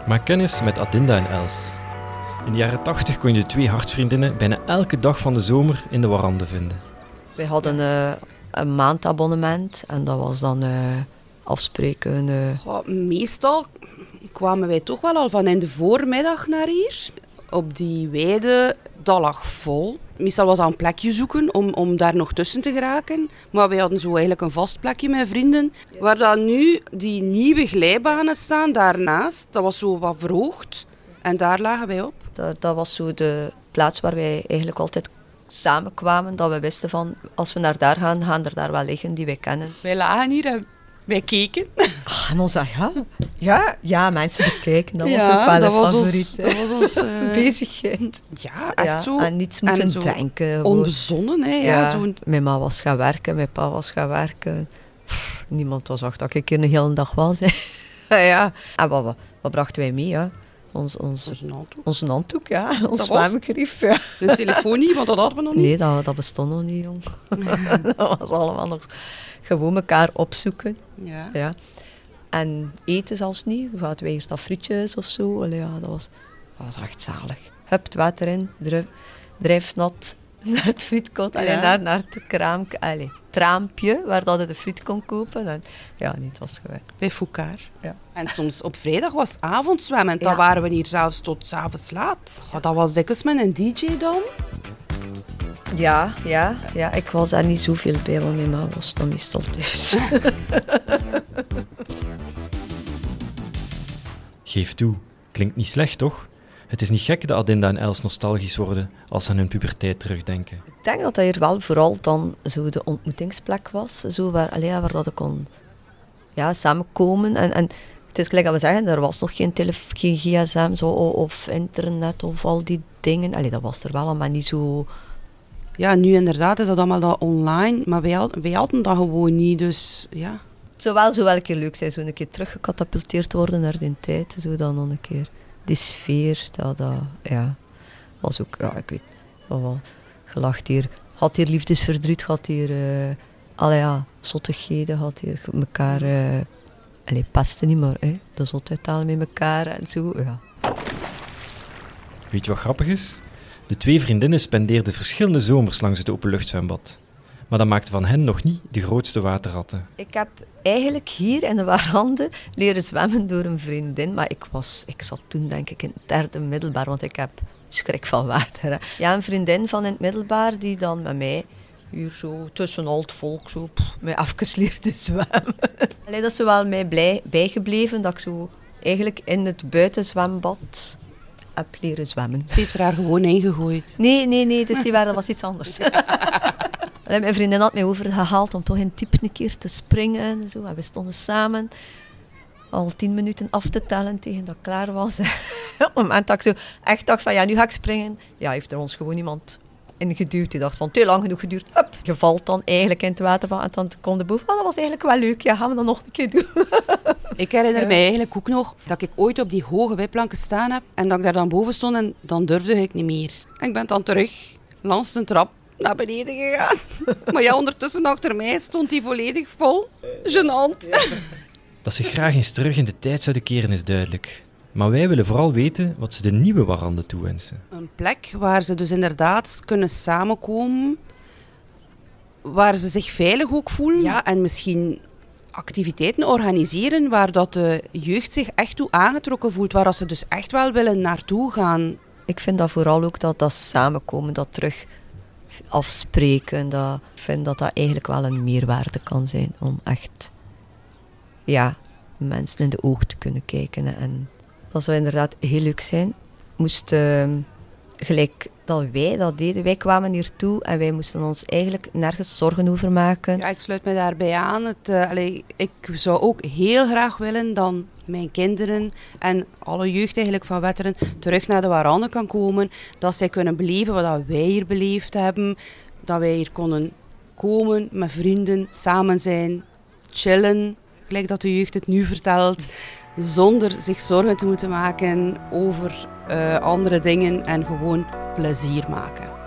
Maak kennis met Adinda en Els. In de jaren 80 kon je de twee hartsvriendinnen bijna elke dag van de zomer in de warande vinden. Wij hadden een maandabonnement en dat was dan afspreken. Meestal kwamen wij toch wel al van in de voormiddag naar hier. Op die weide, dat lag vol. Meestal was dat een plekje zoeken om daar nog tussen te geraken. Maar wij hadden zo eigenlijk een vast plekje met vrienden. Waar dan nu die nieuwe glijbanen staan daarnaast, dat was zo wat verhoogd. En daar lagen wij op. Dat was zo de plaats waar wij eigenlijk altijd samenkwamen. Dat we wisten van, als we naar daar gaan, gaan er daar wel liggen die wij kennen. Wij lagen hier en wij keken. En ons ja, mensen bekijken. Dat was ook wel een favoriet. Dat was ons bezigheid. Ja, echt zo. En niets moeten zo denken. Onbezonnen, hè. Ja, mijn ma was gaan werken, mijn pa was gaan werken. Niemand was achter dat ik hier een hele dag was. Ja. En wat brachten wij mee, ja? Onze handdoek, ja. Ons zwemgrief, ja. De telefoon niet, want dat hadden we nog niet. Nee, dat bestond nog niet, jong. Dat was allemaal nog gewoon elkaar opzoeken. Ja. En eten zelfs niet. We hadden weer dat frietjes of zo. Allee, ja, dat was echt zalig. Hup, het water in, drijfnat naar het frietkot. Naar het traampje waar dat je de friet kon kopen. En, ja, nee, het was geweldig. Bij Foucault. Ja. En soms op vrijdag was het avondzwemmen. Dan waren we hier zelfs tot 's avonds laat. Dat was dikwijls met een DJ dan. Ja, ik was daar niet zoveel bij, want mijn ma was dan meestal thuis. Geef toe, klinkt niet slecht, toch? Het is niet gek dat Adinda en Els nostalgisch worden als ze aan hun puberteit terugdenken. Ik denk dat hier wel vooral dan zo de ontmoetingsplek was, zo waar dat ik kon samenkomen. En het is gelijk dat we zeggen, er was nog geen gsm zo, of internet of al die dingen. Allee, dat was er wel, maar niet zo... Ja, nu inderdaad is dat allemaal dat online, maar wij hadden dat gewoon niet, dus ja. Het zou wel zo wel een keer leuk zijn, zo een keer teruggecatapulteerd worden naar die tijd, zo dan nog een keer die sfeer, dat was ook, ja, ik weet wel, gelacht hier, had hier liefdesverdriet, had hier, zottigheden, had hier elkaar, pesten niet, maar de zotheid halen met elkaar en zo, ja. Weet je wat grappig is? De twee vriendinnen spendeerden verschillende zomers langs het openluchtzwembad. Maar dat maakte van hen nog niet de grootste waterratten. Ik heb eigenlijk hier in de warande leren zwemmen door een vriendin. Maar ik zat toen denk ik in het 3e middelbaar, want ik heb schrik van water. Hè. Ja, een vriendin van in het middelbaar die dan met mij hier zo tussen al het volk zo mij afgeleerd leerde zwemmen. Allee, dat is wel mij bijgebleven dat ik zo eigenlijk in het buitenzwembad heb leren zwemmen. Ze heeft er haar gewoon ingegooid. Nee, dus dat was iets anders. Mijn vriendin had mij overgehaald om toch in type een keer te springen. En zo. En we stonden samen al 10 minuten af te tellen tegen dat ik klaar was. Op het moment dat ik zo echt dacht van nu ga ik springen, heeft er ons gewoon iemand ingeduwd. Die dacht van te lang genoeg geduurd. Hup, je valt dan eigenlijk in het water van. En dan komt de boef. Dat was eigenlijk wel leuk. Ja, gaan we dat nog een keer doen. Ik herinner mij eigenlijk ook nog dat ik ooit op die hoge wijplanken gestaan heb en dat ik daar dan boven stond en dan durfde ik niet meer. En ik ben dan terug langs de trap naar beneden gegaan. Maar ja, ondertussen achter mij stond die volledig vol. Gênant. Dat ze graag eens terug in de tijd zouden keren is duidelijk. Maar wij willen vooral weten wat ze de nieuwe waranden toewensen. Een plek waar ze dus inderdaad kunnen samenkomen, waar ze zich veilig ook voelen. Ja, en misschien activiteiten organiseren waar dat de jeugd zich echt toe aangetrokken voelt, waar ze dus echt wel willen naartoe gaan. Ik vind dat vooral ook dat samenkomen, dat terug afspreken, ik vind dat eigenlijk wel een meerwaarde kan zijn om echt mensen in de ogen te kunnen kijken. En dat zou inderdaad heel leuk zijn. Moest gelijk dat wij dat deden, wij kwamen hier toe en wij moesten ons eigenlijk nergens zorgen over maken. Ja, ik sluit me daarbij aan. Ik zou ook heel graag willen dan mijn kinderen en alle jeugd eigenlijk van Wetteren terug naar de warande kan komen. Dat zij kunnen beleven wat wij hier beleefd hebben. Dat wij hier konden komen met vrienden, samen zijn, chillen. Gelijk dat de jeugd het nu vertelt. Zonder zich zorgen te moeten maken over andere dingen en gewoon plezier maken.